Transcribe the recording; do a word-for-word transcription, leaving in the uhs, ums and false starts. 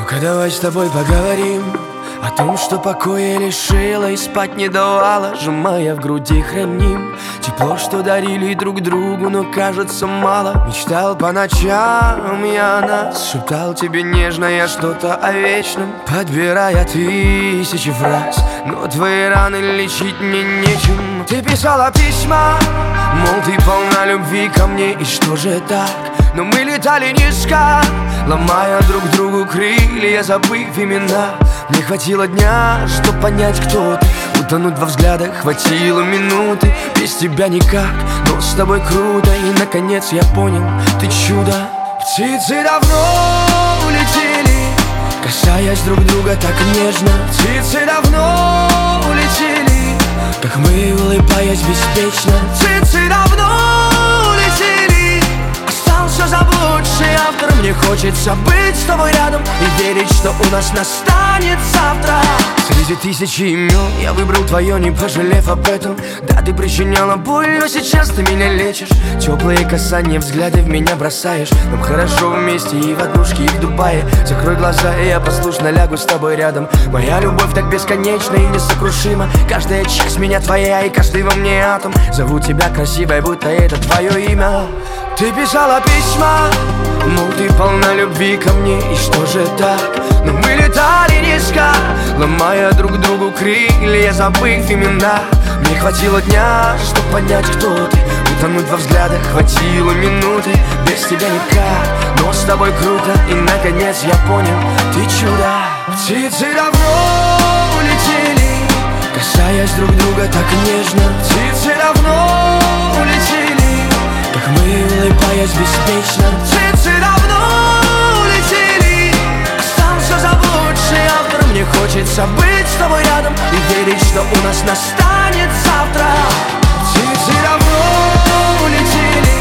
Ну-ка давай с тобой поговорим о том, что покоя лишила и спать не давала, сжимая в груди храним тепло, что дарили друг другу, но кажется мало. Мечтал по ночам я о нас, шептал тебе нежно я что-то о вечном, подбирая тысячи фраз, но твои раны лечить мне нечем. Ты писала письма, мол, ты полна любви ко мне, и что же так? Но мы летали низко, ломая друг другу крылья, забыв имена. Мне хватило дня, чтоб понять, кто ты, утонуть во взглядах хватило минуты. Без тебя никак, но с тобой круто. И наконец я понял, ты чудо. Птицы давно улетели, касаясь друг друга так нежно. Птицы давно улетели, как мы, улыбаясь беспечно. Птицы давно улетели, остался заблудший автор. Мне хочется быть с тобой рядом и верить, что у нас настанет завтра. Среди тысячи имен я выбрал твое, не пожалев об этом. Да, ты причиняла боль, но сейчас ты меня лечишь. Теплые касания, взгляды в меня бросаешь. Нам хорошо вместе и в однушке, и в Дубае. Закрой глаза, и я послушно лягу с тобой рядом. Моя любовь так бесконечна и несокрушима. Каждая часть меня твоя, и каждый во мне атом. Зову тебя красивой, будто это твое имя. Ты писала письма, мол, ты полна любви ко мне, и что же так? Но мы летали низко, ломая друг другу крылья, забыв имена. Мне хватило дня, чтоб понять, кто ты, утонуть во взглядах хватило минуты. Без тебя никак, но с тобой круто. И наконец я понял, ты чудо. Птицы давно улетели, касаясь друг друга так нежно. Птицы давно улетели, как мы, улыбаясь беспечно. Птицы давно улетели, остался заблудший автор. Мне хочется быть с тобой рядом и верить, что у нас настанет завтра. Птицы давно улетели,